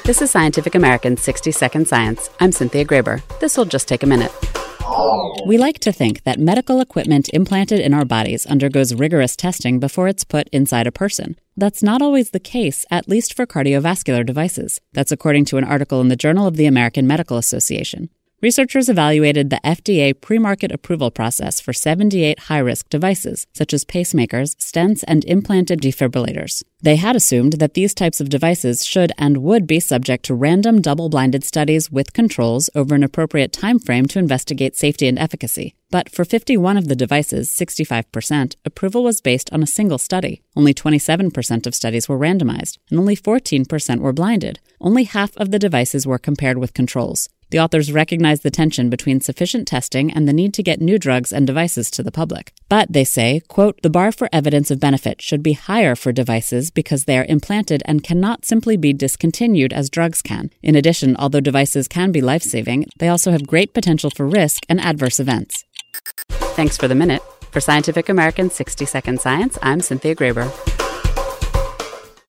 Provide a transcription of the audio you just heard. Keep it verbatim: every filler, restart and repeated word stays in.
This is Scientific American's sixty second Science. I'm Cynthia Graber. This will just take a minute. We like to think that medical equipment implanted in our bodies undergoes rigorous testing before it's put inside a person. That's not always the case, at least for cardiovascular devices. That's according to an article in the Journal of the American Medical Association. Researchers evaluated the F D A pre-market approval process for seventy-eight high-risk devices, such as pacemakers, stents, and implanted defibrillators. They had assumed that these types of devices should and would be subject to random double-blinded studies with controls over an appropriate time frame to investigate safety and efficacy. But for fifty-one of the devices, sixty-five percent, approval was based on a single study. Only twenty-seven percent of studies were randomized, and only fourteen percent were blinded. Only half of the devices were compared with controls. The authors recognized the tension between sufficient testing and the need to get new drugs and devices to the public. But, they say, quote, the bar for evidence of benefit should be higher for devices because they are implanted and cannot simply be discontinued as drugs can. In addition, although devices can be life-saving, they also have great potential for risk and adverse events. Thanks for the minute. For Scientific American's sixty second Science, I'm Cynthia Graber.